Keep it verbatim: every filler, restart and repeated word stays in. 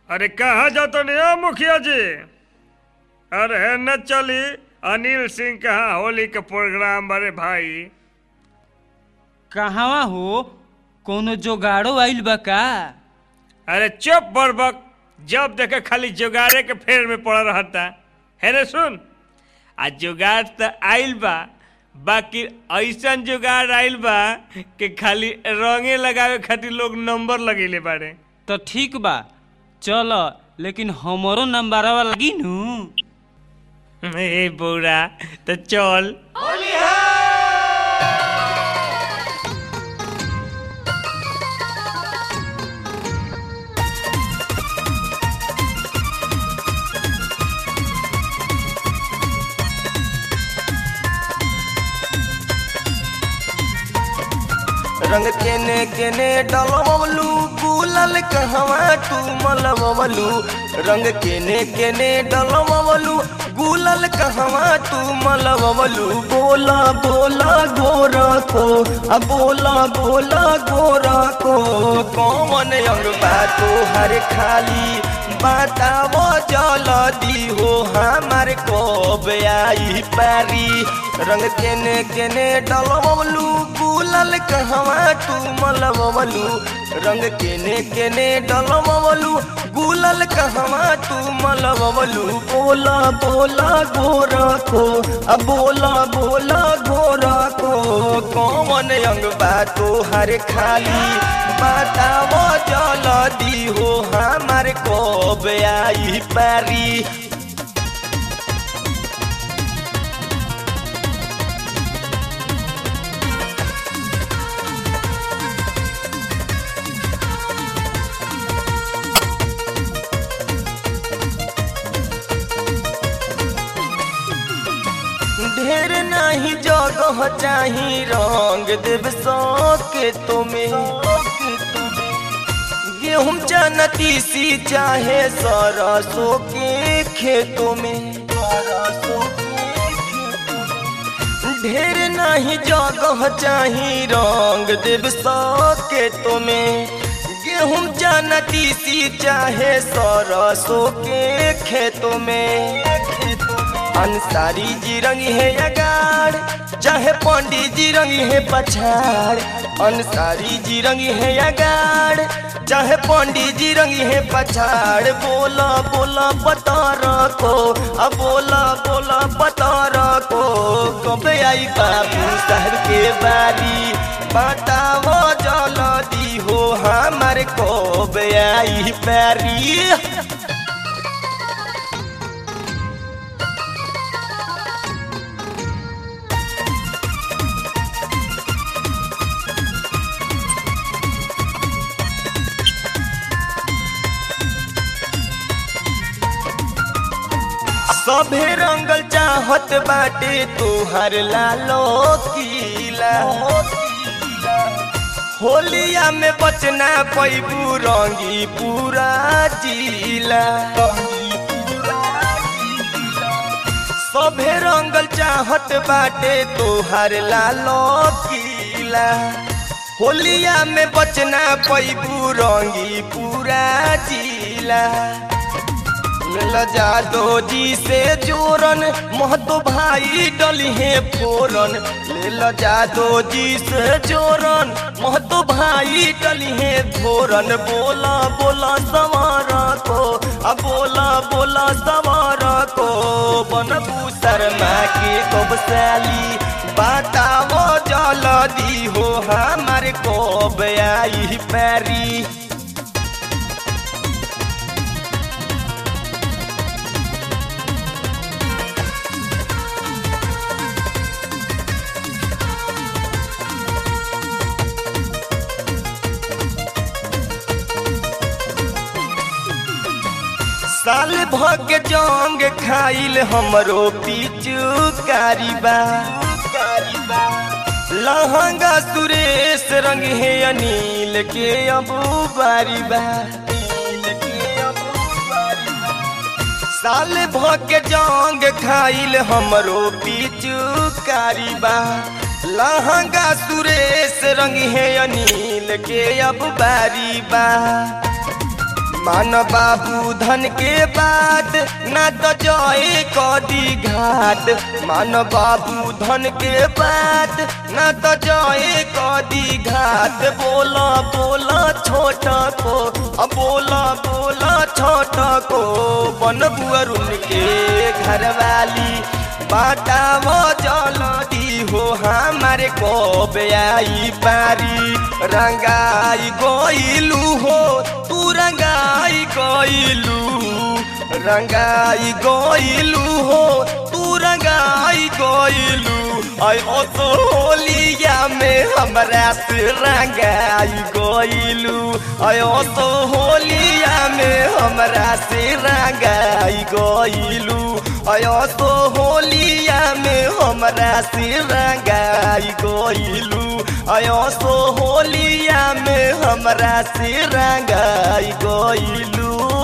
अरे कहाँ जातो नहीं मुखिया जी? अरे न चली अनिल सिंह कहाँ होली के प्रोग्राम बड़े भाई। कहाँ हो? कोनो जोगाड़ो आइल बा का? अरे चुप बड़बक, जब देखे खाली जुगाड़े के फेर में पड़ रहता है रे। सुन, आज जुगाड़ तो आइल बा, बाकी ऐसा जुगाड़ आइल बा कि खाली रंगे लगावे खातिर लोग नंबर लगेले बारे। तो ठीक बा, चल, लेकिन हमारो नंबरवा लगी नू। ए बौरा तो चल। रंग केने केने डलवलू गुलाल कहवा तू मलवलू। रंग केने केने डलवलू गुलाल कहवा तू मलवलू। बोला बोला गोरा को, अब बोला बोला गोरा को, कौन अंग बातो हर खाली बतावो जल्दी हो हमारे कब आई पारी। रंग केने केने डलवलू गुलाल कहवा तू मलवलू। रंग केने केने डलवलू गुलाल कहवा तू मलवलू। बोला बोला गोरा को, अब बोला बोला गोरा को, कौन अंग बातो हर खाली बतावो जल्दी हो हमारे कब आई पारी। ढेर नहीं जगह चाही रंग देव सके तुम्हें। गेहूं चना तीसी चाहे सरसों के खेतों में। ढेर नहीं जगह चाही रंग देव सके तुम्हें। गेहूं चना तीसी चाहे सरसों के खेतों में। अंसारी जी रंगी है अगाड़ चाहे पंडित जी रंगी है पछाड़। अंसारी जी रंगी है अगाड़ चाहे पंडित जी रंगी है पछाड़। बोला बोला बता रखो, अब बोला बोला बता रखो, कब आई बाबू शहर के बारी। बताओ जल्दी हो हमारे कब आई पारी। सभे रंगल चाहत बाटे तुहर लालो किला। होलिया में बचना पैबू रंगी पूरा जिला। सभे रंगल चाहत बाटे तुहर लालो किला। होलिया में बचना पैबू रंगी पूरा जिला। जादो जी से जोरन महतो भाई डली है फोरन। ले जादो जी से जोरन महतो भाई डली है फोरन। बोला बोला सवारा को, अब बोला बोला सवारा को, बनबू शर्मा के कब साली। बताओ जल्दी हो हमारे कब आई पारी। साल भग जंग खाइल हमरो पीचू कारीबा। लहंगा सुरेश रंग है अनिल के अबू बारीबा। साल भग जंग खाइल हमरो पीचू कारीबा। लहंगा सुरेश रंग है अनिल के अब बारीबा। मान बाबू धन के बात ना तो जय कदी घाट मान बाबू धन के बात ना तो जय कदी घाट बोला बोला छोटा को अब बोला बोला छोटा को बन बुअरुन के घरवाली बाटा वो जलदी हो हमारे को आई पारी रंगाई गोइलू हो तू रंगाई गोइलू रंगाई गोइलू हो तू रंगाई गोइलू आयो तो होलिया में हमरा से रंगाई गोइलू आयो तो होलिया में हमरा से रंगाई गोइलू आयो तो होलिया में हमरा से रंगाई गोइलू आयो तो होलिया में हमरा से रंगाई गोइलू।